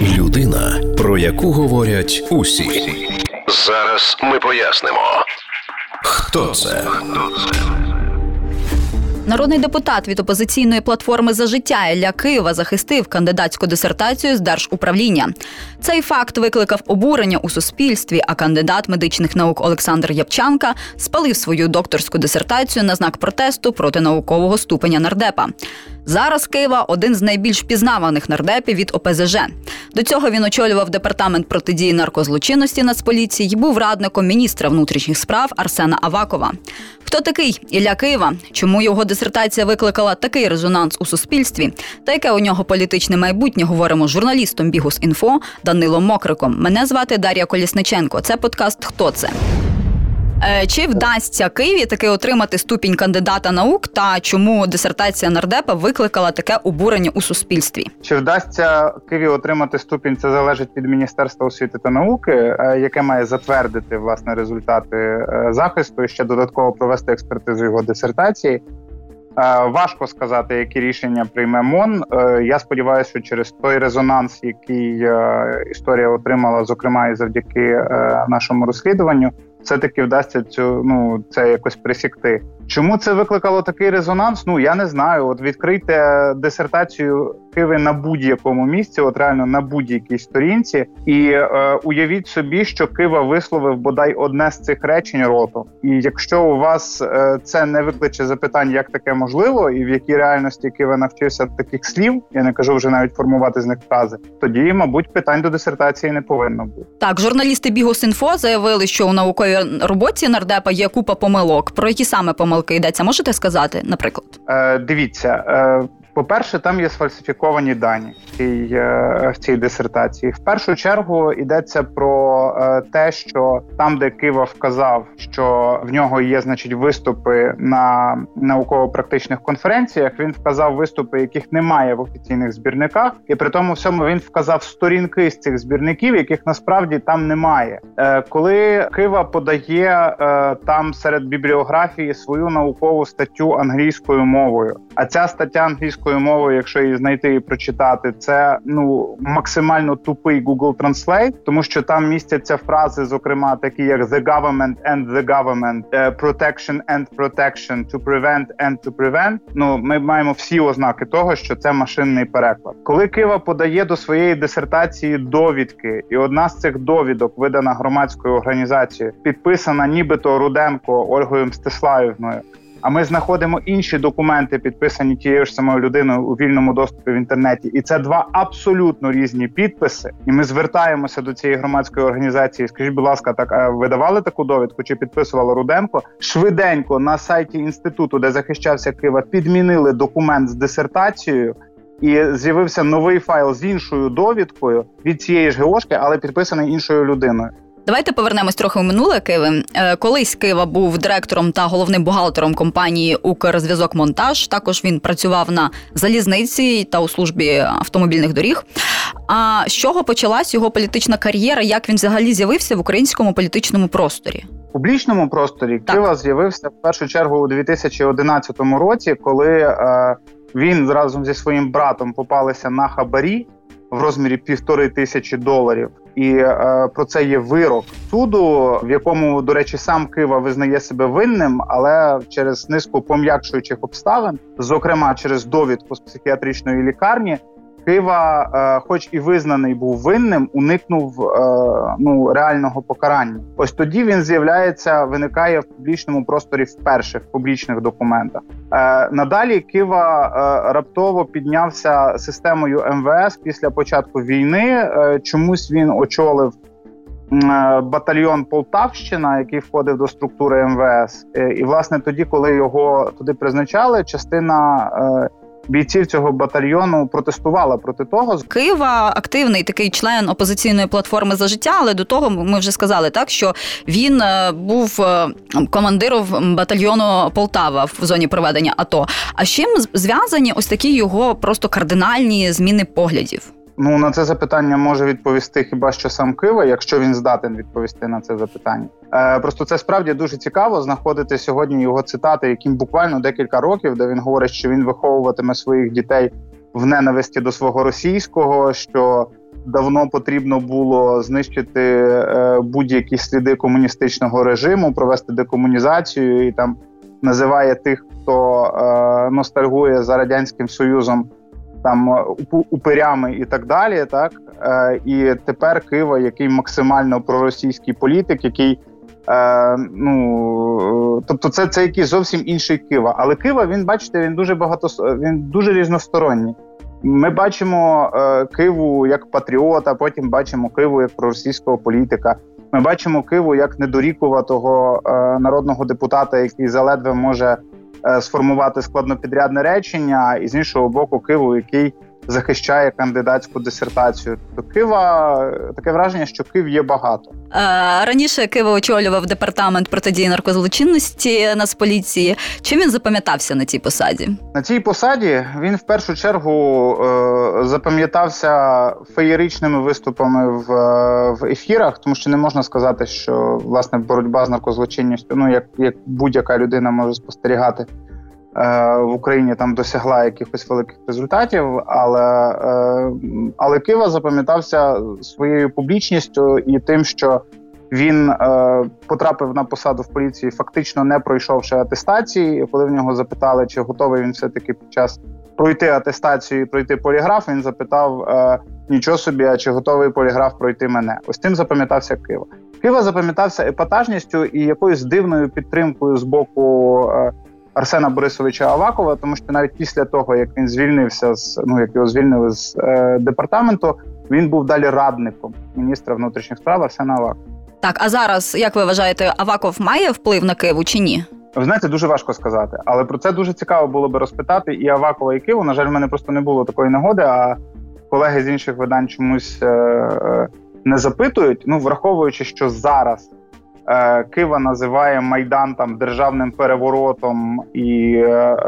Людина, про яку говорять усі. Зараз ми пояснимо, хто це. Народний депутат від опозиційної платформи «За життя» Ілля Кива захистив кандидатську дисертацію з Держуправління. Цей факт викликав обурення у суспільстві, а кандидат медичних наук Олександр Япчанка спалив свою докторську дисертацію на знак протесту проти наукового ступеня нардепа. Зараз Кива – один з найбільш впізнаваних нардепів від ОПЗЖ. До цього він очолював департамент протидії наркозлочинності Нацполіції і був радником міністра внутрішніх справ Арсена Авакова. Хто такий Ілля Кива? Чому його дисертація викликала такий резонанс у суспільстві? Та яке у нього політичне майбутнє, говоримо з журналістом Бігус.Інфо Данилом Мокриком. Мене звати Дар'я Колісниченко. Це подкаст «Хто це?». Чи вдасться Киві таки отримати ступінь кандидата наук та чому дисертація нардепа викликала таке обурення у суспільстві? Чи вдасться Киві отримати ступінь, це залежить від Міністерства освіти та науки, яке має затвердити, власне, результати захисту і ще додатково провести експертизу його дисертації. Важко сказати, які рішення прийме МОН. Я сподіваюся, що через той резонанс, який історія отримала, зокрема і завдяки нашому розслідуванню, все-таки вдасться це якось пресікти. Чому це викликало такий резонанс? Я не знаю. От відкрийте дисертацію Киви на будь-якому місці, от реально на будь-якій сторінці, і уявіть собі, що Кива висловив бодай одне з цих речень ротом. І якщо у вас це не викличе запитань, як таке можливо, і в якій реальності Кива навчився таких слів, я не кажу вже навіть формувати з них фрази, тоді, мабуть, питань до дисертації не повинно бути. Так, журналісти Бігус.Інфо заявили, що у науковій роботі нардепа є купа помилок. Про які саме помилки йдеться? Можете сказати, наприклад? Дивіться, по-перше, там є сфальсифіковані дані в цій дисертації. В першу чергу йдеться про те, що там, де Кива вказав, що в нього є, виступи на науково-практичних конференціях, він вказав виступи, яких немає в офіційних збірниках, і при тому всьому він вказав сторінки з цих збірників, яких насправді там немає. Коли Кива подає там серед бібліографії свою наукову статтю англійською мовою, а ця стаття англійською мовою, якщо її знайти і прочитати, це максимально тупий Google Translate, тому що там містяться фрази, зокрема, такі як «the government and the government», «protection and protection», «to prevent and to prevent». Ми маємо всі ознаки того, що це машинний переклад. Коли Кива подає до своєї дисертації довідки, і одна з цих довідок, видана громадською організацією, підписана нібито Руденко Ольгою Мстиславівною, а ми знаходимо інші документи, підписані тією ж самою людиною у вільному доступі в інтернеті. І це два абсолютно різні підписи. І ми звертаємося до цієї громадської організації. Скажіть, будь ласка, так ви давали таку довідку, чи підписувала Руденко? Швиденько на сайті інституту, де захищався Кива, підмінили документ з дисертацією, і з'явився новий файл з іншою довідкою від цієї ж ГОшки, але підписаний іншою людиною. Давайте повернемось трохи в минуле Киви. Колись Кива був директором та головним бухгалтером компанії «Укрзв'язок-Монтаж». Також він працював на залізниці та у службі автомобільних доріг. А з чого почалась його політична кар'єра? Як він взагалі з'явився в українському політичному просторі? В публічному просторі Кива з'явився в першу чергу у 2011 році, коли він разом зі своїм братом попалися на хабарі в розмірі $1500. І про це є вирок суду, в якому, до речі, сам Кива визнає себе винним, але через низку пом'якшуючих обставин, зокрема через довідку з психіатричної лікарні, Кива, хоч і визнаний був винним, уникнув реального покарання. Ось тоді він виникає в публічному просторі вперше, в публічних документах. Надалі Кива раптово піднявся системою МВС після початку війни. Чомусь він очолив батальйон Полтавщина, який входив до структури МВС. І, власне, тоді, коли його туди призначали, частина бійців цього батальйону протестувала проти того. Кива активний такий член опозиційної платформи «За життя», але до того ми вже сказали, так, що він був командиром батальйону Полтава в зоні проведення АТО. А з чим зв'язані ось такі його просто кардинальні зміни поглядів? На це запитання може відповісти хіба що сам Кива, якщо він здатен відповісти на це запитання. Просто це справді дуже цікаво знаходити сьогодні його цитати, яким буквально декілька років, де він говорить, що він виховуватиме своїх дітей в ненависті до свого російського, що давно потрібно було знищити будь-які сліди комуністичного режиму, провести декомунізацію, і там називає тих, хто ностальгує за Радянським Союзом, там упирями і так далі, так? І тепер Кива, який максимально проросійський політик, який тобто це якийсь зовсім інший Кива. Але Кива, він, бачите, він дуже різносторонній. Ми бачимо Киву як патріота, потім бачимо Киву як проросійського політика. Ми бачимо Киву як недорікуватого народного депутата, який заледве може сформувати складнопідрядне речення, і з іншого боку Киву, який захищає кандидатську дисертацію. Тобто Кива, таке враження, що Кив є багато. Раніше Кива очолював департамент протидії наркозлочинності Нацполіції. Чим він запам'ятався на цій посаді? На цій посаді він в першу чергу запам'ятався феєричними виступами в ефірах, тому що не можна сказати, що власне боротьба з наркозлочинністю, як будь-яка людина може спостерігати, в Україні там досягла якихось великих результатів, але Кива запам'ятався своєю публічністю і тим, що він потрапив на посаду в поліції, фактично не пройшовши атестації. Коли в нього запитали, чи готовий він все-таки під час пройти атестацію і пройти поліграф, він запитав: нічого собі, а чи готовий поліграф пройти мене? Ось тим запам'ятався Кива. Кива запам'ятався епатажністю і якоюсь дивною підтримкою з боку Арсена Борисовича Авакова, тому що навіть після того, як він звільнився як його звільнили з департаменту, він був далі радником міністра внутрішніх справ Арсена Авакова. Так, а зараз, як ви вважаєте, Аваков має вплив на Киву чи ні? Ви знаєте, дуже важко сказати, але про це дуже цікаво було би розпитати і Авакова, і Киву. На жаль, в мене просто не було такої нагоди, а колеги з інших видань чомусь не запитують. Враховуючи, що зараз Кива називає Майдан там державним переворотом і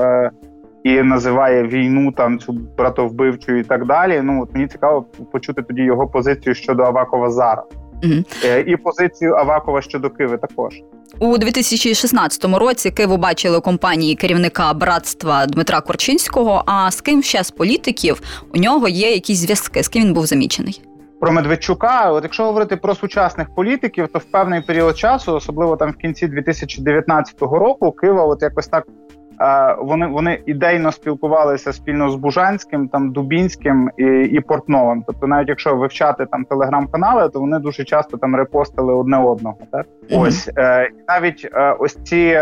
називає війну там цю братовбивчу і так далі. Мені цікаво почути тоді його позицію щодо Авакова зараз. І позицію Авакова щодо Киви також. У 2016 році Киву бачили у компанії керівника братства Дмитра Корчинського, а з ким ще з політиків у нього є якісь зв'язки, з ким він був замічений? Про Медведчука, якщо говорити про сучасних політиків, то в певний період часу, особливо там в кінці 2019 року, Кива якось так, вони ідейно спілкувалися спільно з Бужанським, там Дубінським і Портновим. Тобто навіть якщо вивчати там телеграм-канали, то вони дуже часто там репостили одне одного. Так? Ось. Навіть ось ці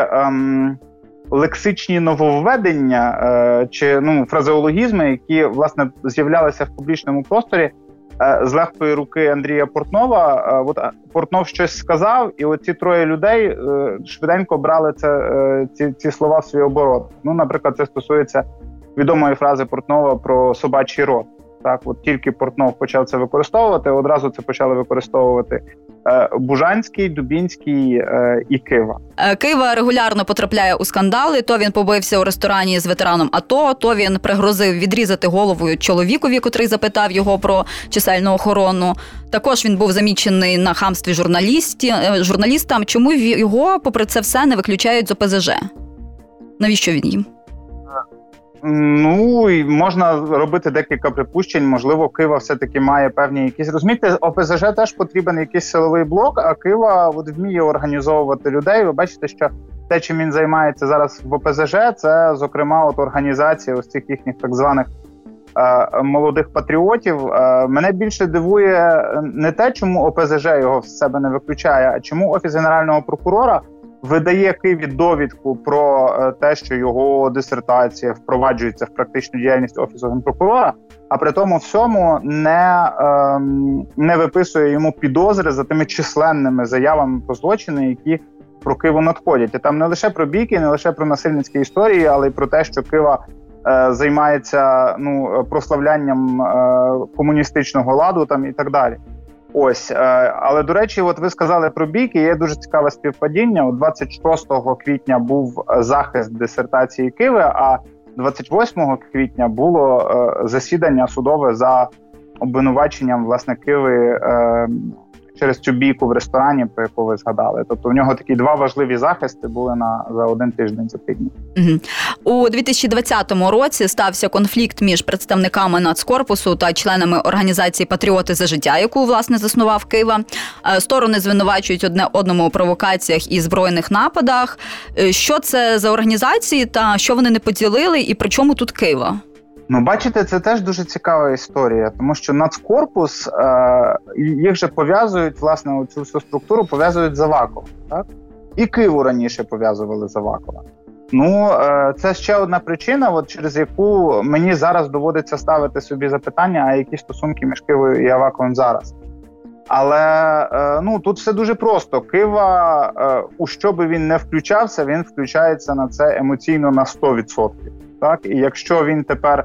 лексичні нововведення чи фразеологізми, які, власне, з'являлися в публічному просторі, з легкої руки Андрія Портнова, Портнов щось сказав, і оці троє людей швиденько брали ці слова в свій оборот. Наприклад, це стосується відомої фрази Портнова про собачий рот. Так, тільки Портнов почав це використовувати, одразу це почали використовувати Бужанський, Дубінський і Кива. Кива регулярно потрапляє у скандали. То він побився у ресторані з ветераном АТО, то він пригрозив відрізати голову чоловікові, котрий запитав його про чисельну охорону. Також він був замічений на хамстві журналістам. Чому його, попри це все, не виключають з ОПЗЖ? Навіщо він їм? І можна робити декілька припущень. Можливо, Кива все-таки має певні якісь... Розумієте, ОПЗЖ теж потрібен якийсь силовий блок, а Кива вміє організовувати людей. Ви бачите, що те, чим він займається зараз в ОПЗЖ, це, зокрема, організація ось цих їхніх так званих молодих патріотів. Мене більше дивує не те, чому ОПЗЖ його з себе не виключає, а чому Офіс Генерального прокурора видає Киві довідку про те, що його дисертація впроваджується в практичну діяльність Офісу Генпрокурора, а при тому всьому не виписує йому підозри за тими численними заявами про злочини, які про Киву надходять. І там не лише про бійки, не лише про насильницькі історії, але й про те, що Кива займається прославлянням комуністичного ладу там і так далі. Ось, але, до речі, ви сказали про бійки, є дуже цікаве співпадіння. 26 квітня був захист дисертації Киви, а 28 квітня було засідання судове за обвинуваченням, власне, Киви через цю бійку в ресторані, про яку ви згадали. Тобто у нього такі два важливі захисти були за один тиждень за 3 дні. У 2020 році стався конфлікт між представниками Нацкорпусу та членами організації «Патріоти за життя», яку, власне, заснував Кива. Сторони звинувачують одне одному у провокаціях і збройних нападах. Що це за організації та що вони не поділили і при чому тут Кива? Ну, бачите, це теж дуже цікава історія, тому що Нацкорпус, їх же пов'язують, власне, цю всю структуру пов'язують з Аваковим, так? І Киву раніше пов'язували з Аваковим. Ну, це ще одна причина, через яку мені зараз доводиться ставити собі запитання, а які стосунки між Кивою і Аваковим зараз. Але, тут все дуже просто. Кива, у що би він не включався, він включається на це емоційно на 100%. Так? І якщо він тепер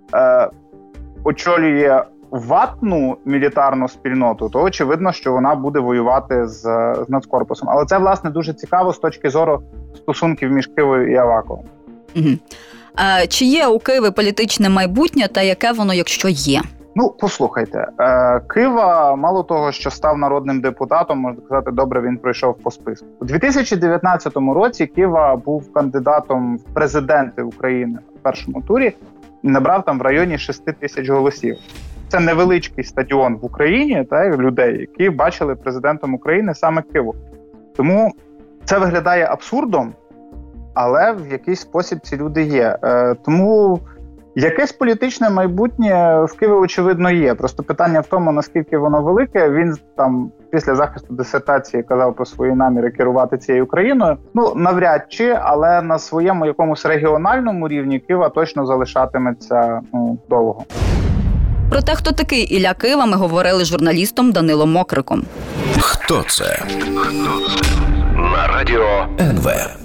очолює ватну мілітарну спільноту, то очевидно, що вона буде воювати з Нацкорпусом. Але це, власне, дуже цікаво з точки зору стосунків між Кивою і Аваковим. Чи є у Киви політичне майбутнє та яке воно, якщо є? Ну, послухайте, Кива, мало того, що став народним депутатом, можна сказати, добре, він пройшов по списку. У 2019 році Кива був кандидатом в президенти України в першому турі і набрав там в районі 6 тисяч голосів. Це невеличкий стадіон в Україні, людей, які бачили президентом України саме Киву. Тому це виглядає абсурдом, але в якийсь спосіб ці люди є. Тому якесь політичне майбутнє в Киві, очевидно, є. Просто питання в тому, наскільки воно велике. Він там після захисту дисертації казав про свої наміри керувати цією країною. Ну, навряд чи, але на своєму якомусь регіональному рівні Кива точно залишатиметься довго. Про те, хто такий Ілля Кива, ми говорили з журналістом Данилом Мокриком. Хто це? На радіо НВ.